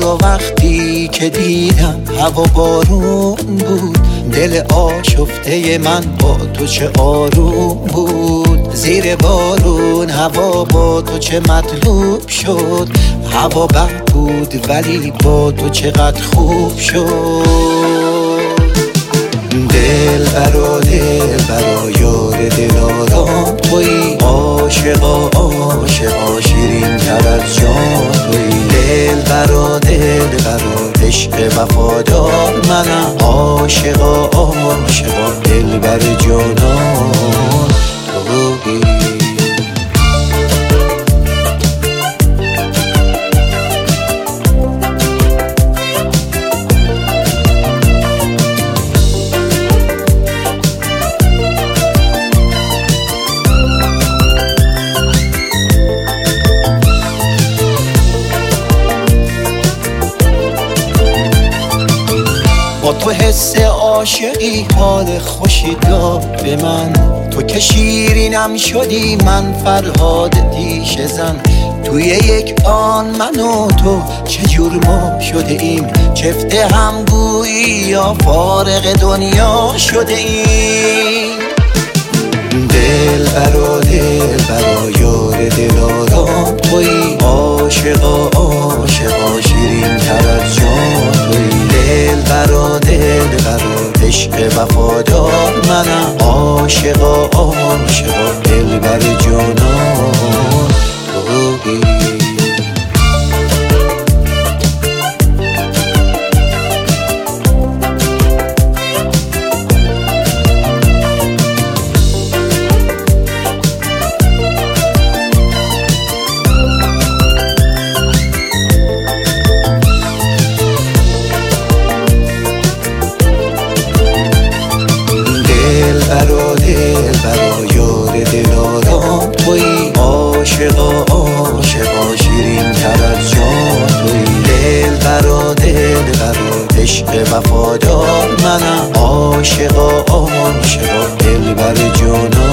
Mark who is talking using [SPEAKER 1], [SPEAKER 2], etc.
[SPEAKER 1] خدا وقتی که دیدم هوا بارون بود، دل آشفته من با تو چه آروم بود. زیر بارون هوا با تو چه مطلوب شد، هوا بد بود ولی با تو چقدر خوب شد. دل برا یار دلارام تویی، عاشقا عاشقا شیرین تر از جان تویی. دل برا عشق وفادار منم، عاشقا عاشقا دل بر جانان تویی. با تو حس عاشقی حال خوشی داد به من، تو که شیرینم شدی من فرهاد دیش زن. توی یک آن من و تو چجور ما شده ایم، چفته هم گویی یا فارغ دنیا شده ایم. دل برا یار دلارام تویی، عاشقا عاشقا شیرین تر از جان تویی. دل برا عشق وفادار منم، عاشقا عاشقا دل بر جانان تویی. برا یار دلارام تویی، عاشقا عاشقا شیرین تر از جان تویی. دل برا عشق وفادار منم، عاشقا عاشقا دل بر جانان